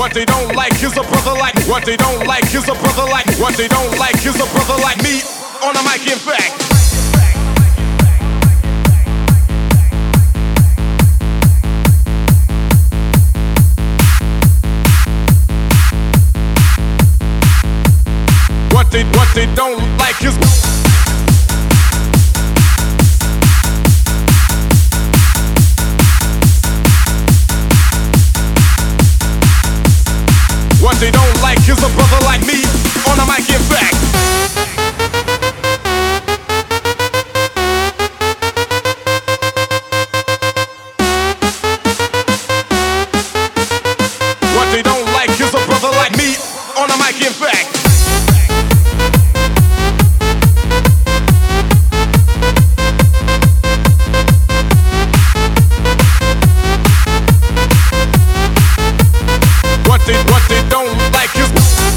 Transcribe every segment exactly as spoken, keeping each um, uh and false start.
What they don't like is a brother like. What they don't like is a brother like. What they don't like is a brother like me on the mic. In fact. What they, what they don't like is What they don't like is a brother like me on the mic. In fact. What they don't like is a brother like me on the mic. In fact. What they, what they don't like is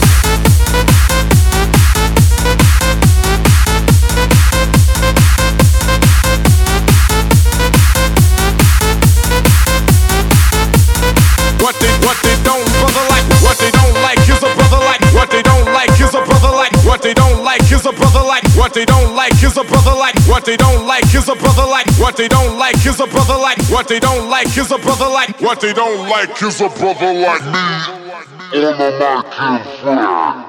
What they, what they don't brother like. What they don't like is a brother like. What they don't like is a brother like. What they don't like is a brother like. What they don't like is a brother like. What they don't like is a brother like. What they don't like is a brother like. What they don't like is a brother like. What they don't like is a brother like me on the mic. In fact.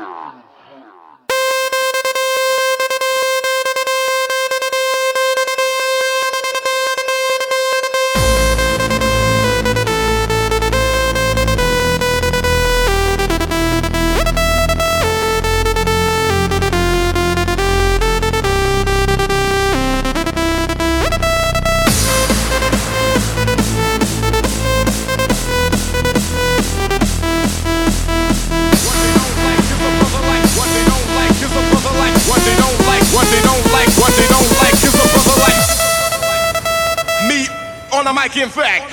What they don't like, what they don't like, what they don't like is a brother like me on the mic. In fact.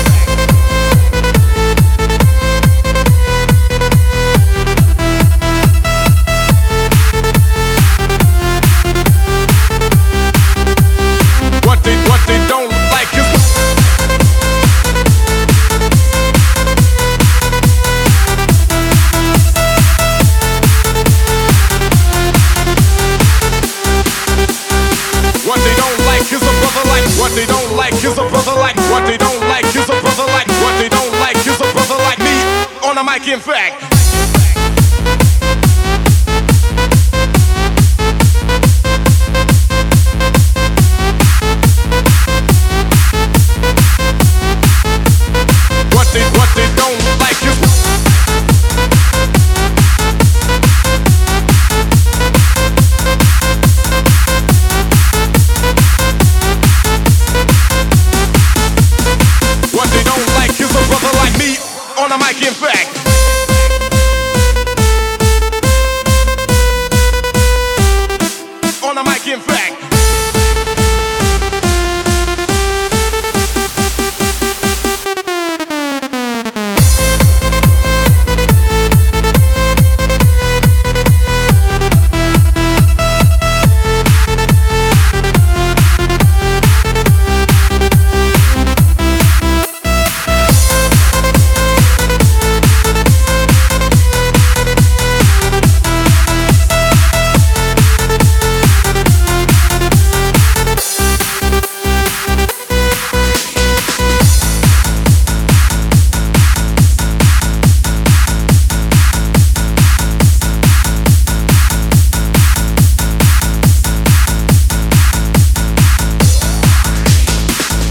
What they, what they don't like is What they don't like is a brother like. What they don't like is a brother like. What they don't like is a brother like. What they don't like is a brother like me on the mic. In fact.